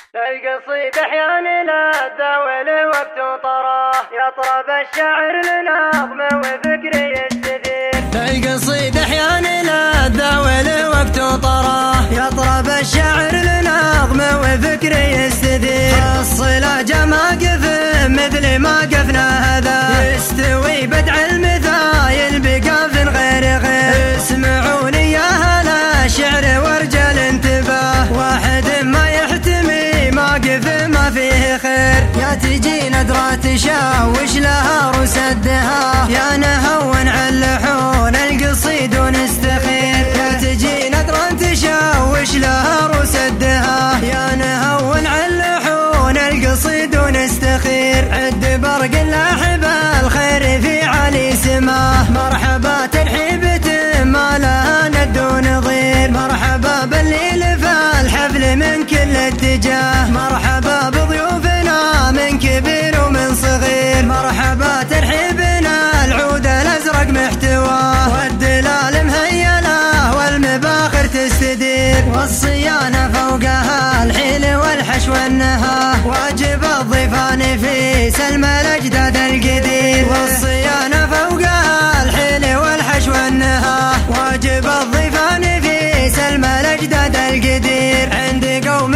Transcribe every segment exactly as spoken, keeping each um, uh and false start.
القصيد احيانا لذة والوقت طراه يطرب الشاعر لنظم وفكر يستثير. القصيد احيانا لذة والوقت طراه يطرب الشاعر لنظم وفكر يستثير. الصلا جماقف مثل ما قفنا هذا يستوي بدع المثايل بقاف غير غير. اسمعوني يا هلا شعر ورجال انتباه واحد ما يحتمي موقف ما فيه خير. يا تجي ندرة تشاوش لها رسدها يا نهون عن لحون القصيد ونستخير. يا تجي ندرة تشاوش لها رسدها يا نهون عن لحون القصيد ونستخير. عد برق لاحب الخير في علي سماه مرحبا ترحيبة ما لها ند ونظير. مرحبا باللي لفى الحفل من كل اتجاه مرحبا بضيوفنا من كبير ومن صغير. مرحبا ترحيبنا العود الازرق محتواه والدلال مهيله والمباخر تستدير. والصيانه فوقها الحيل والحش والنهاه واجب الضيفان في سلم الاجداد القدير. والصيانه فوقها الحيل والحش والنهاه واجب الضيفان في سلم الاجداد القدير. عند قوم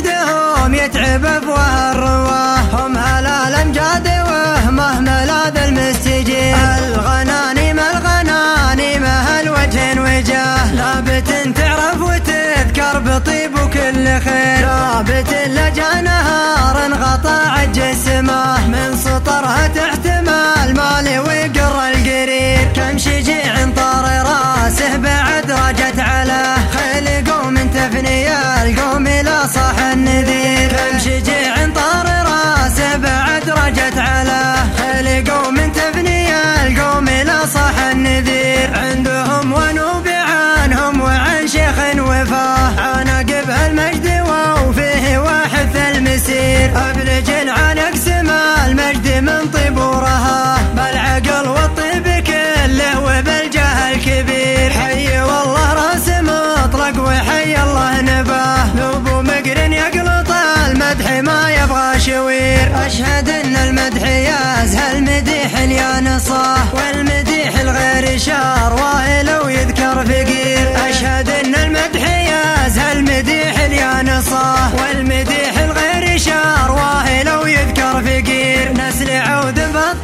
مجدهم يتعب افواه الرواه هم هلا الامجاد وهمه ملاذ المستجير. الغنانيم الغنانيم هالوجه وجاه لابت تعرف وتذكر بطيب وكل خير. لابت لجا نهار انغطى عج السماه من سطرها تحتمل مالي وقر القرير. كم شجيع طار راسه بعد رجت على خيل قوم تفني القوم لا صاح النذير. كم شجيع طار راسه بعد رجت على خيل قوم تفني القوم لا صاح النذير. عندهم ونوب عنهم وعن شيخ وفاه عناقب المجد وفيه واحد المسير. ابلج العنق سما المجد من طبورها بالعقل والطيب كله وبالجاه الكبير. حي والله راس مطلق وحي الله نباه لوبو مقرن يقلط المدح ما يبغى شوير. اشهد ان المدح يازهى المديح يا نصاه والمديح الغير شار واهل ويذكر فقير. اشهد ان المدح يازهى المديح يا نصاه والمديح الغير شار واهل ويذكر فقير. نسل عود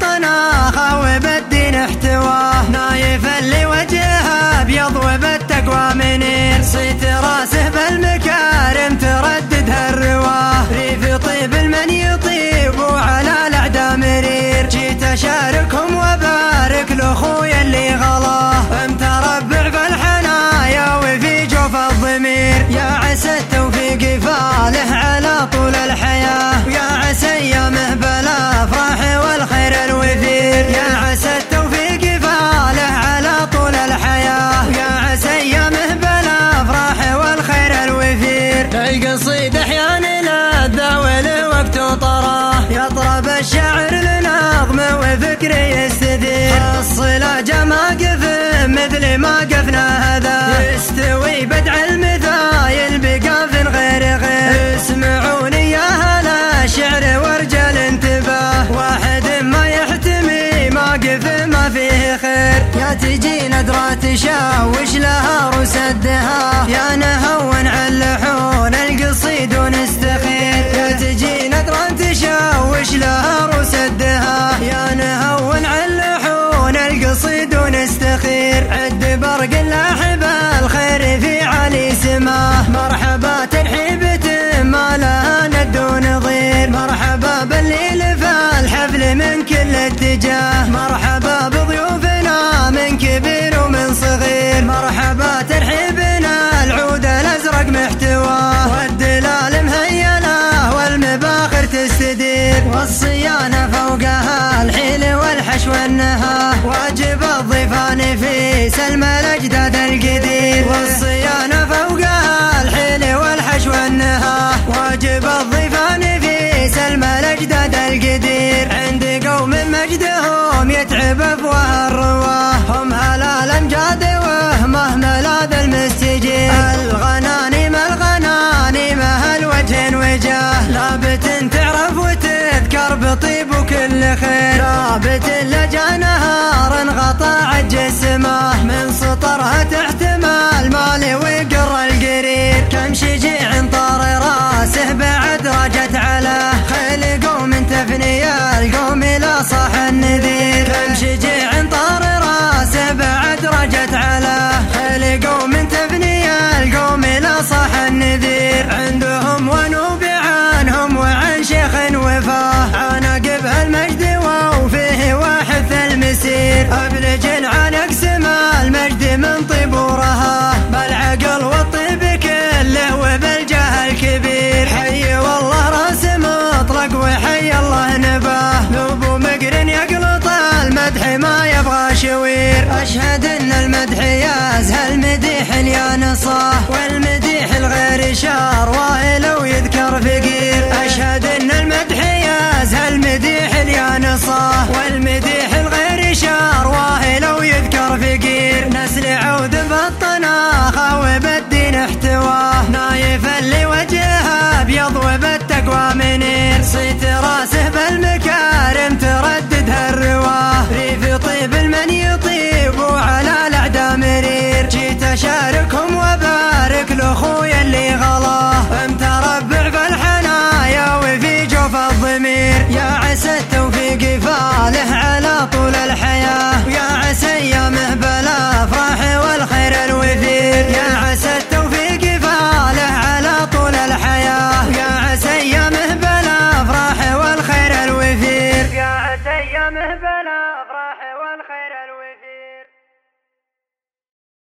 بالطناخه وبالدين احتواه نايف اللي وجهه ابيض وبالتقوى منير. صيت راسه بالمكارم ترددها الرواه ريف طيب المن يطيب وعلى الاعداء مرير. جيت اشاركهم وبارك لاخويا اللي غلاه متربع في الحنايا وفي جوف الضمير. يا عسى التوفيق فاله على طول الحياه ويا عسى ايامه بالافراح والخير الوفير. يا عسى التوفيق فاله على طول الحياه ويا عسى ايامه بالافراح والخير الوفير. القصيد احيانا لذة والوقت طراه يطرب الشاعر لنظم وفكر يستثير. الصلا جماقف مثل ما قفنا هذا يستوي بدع المثايل بقاف غير غير. اسمعوني يا هلا شعر ورجال انتباه واحد ما يحتمي موقف ما فيه خير. يا تجي ندرة تشاوش لها رسدها يا نهون عن لحون القصيد ونستخير. يا تجي ندرة تشاوش لها رسدها يا نهون عن لحون القصيد ونستخير. عد برق لاحب الخير في علي سماه مرحبا ترحيبة ما لها ند ونظير. مرحبا باللي لفى الحفل من كل اتجاه مرحبا بضيوفنا من كبير ومن صغير. مرحبا ترحيبنا العود الازرق محتواه والدلال مهيله والمباخر تستدير. والصيانه فوقها الحيل والحش والنهاه واجب الضيفان في سلم الاجداد القدير. والصيانه فوقها الحيل والحش والنهاه واجب الضيفان في سلم الاجداد القدير. عند قوم مجدهم يتعب افواه الرواه هم هلا الامجاد وهمه ملاذ المستجير. الغنانيم الغنانيم هالوجه وجاه يوم تعرف وتذكر بطيب وكل خير. ثابت لجا نهار انقطع جسمه من سطرها تحتمل مالي وقر القرير. كم شجيع طار راسه بعد رجت على خيل قوم تفني القوم لا صاح النذير. كم شجيع طار راسه بعد رجت على خيل قوم تفني القوم لا صاح النذير. عندهم ونوب عنهم وعن شيخ وفاه عناقب المجد وفيه واحث المسير. ابلج العنق سما المجد من طبورها بالعقل والطيب كله وبالجاه الكبير. حي والله راس مطلق وحي الله نباه ذوب مقرن يقلط المدح ما يبغى شوير. اشهد ان المدح يازهى المديح يا نصاه والمديح الغير شار واهل ويذكر فقير. اشهد ان المدح يازهى المديح يا نصاه والمديح الغير شار واهل ويذكر فقير. نسل عود بالطناخه وبالدين احتواه نايف اللي وجهه ابيض وبالتقوى منير. صيت راسه